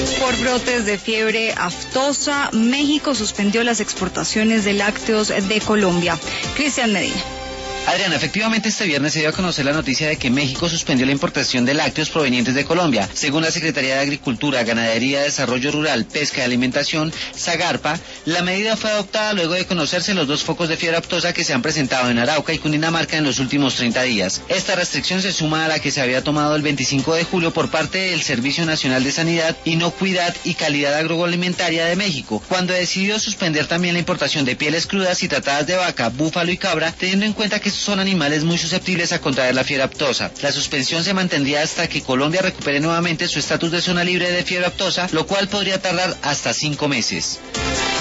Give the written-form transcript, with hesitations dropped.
Por brotes de fiebre aftosa, México suspendió las exportaciones de lácteos de Colombia. Cristian Medina. Adriana, efectivamente este viernes se dio a conocer la noticia de que México suspendió la importación de lácteos provenientes de Colombia. Según la Secretaría de Agricultura, Ganadería, Desarrollo Rural, Pesca y Alimentación, SAGARPA, la medida fue adoptada luego de conocerse los 2 focos de fiebre aftosa que se han presentado en Arauca y Cundinamarca en los últimos 30 días. Esta restricción se suma a la que se había tomado el 25 de julio por parte del Servicio Nacional de Sanidad, Inocuidad y Calidad Agroalimentaria de México, cuando decidió suspender también la importación de pieles crudas y tratadas de vaca, búfalo y cabra, teniendo en cuenta que son animales muy susceptibles a contraer la fiebre aftosa. La suspensión se mantendría hasta que Colombia recupere nuevamente su estatus de zona libre de fiebre aftosa, lo cual podría tardar hasta 5 meses.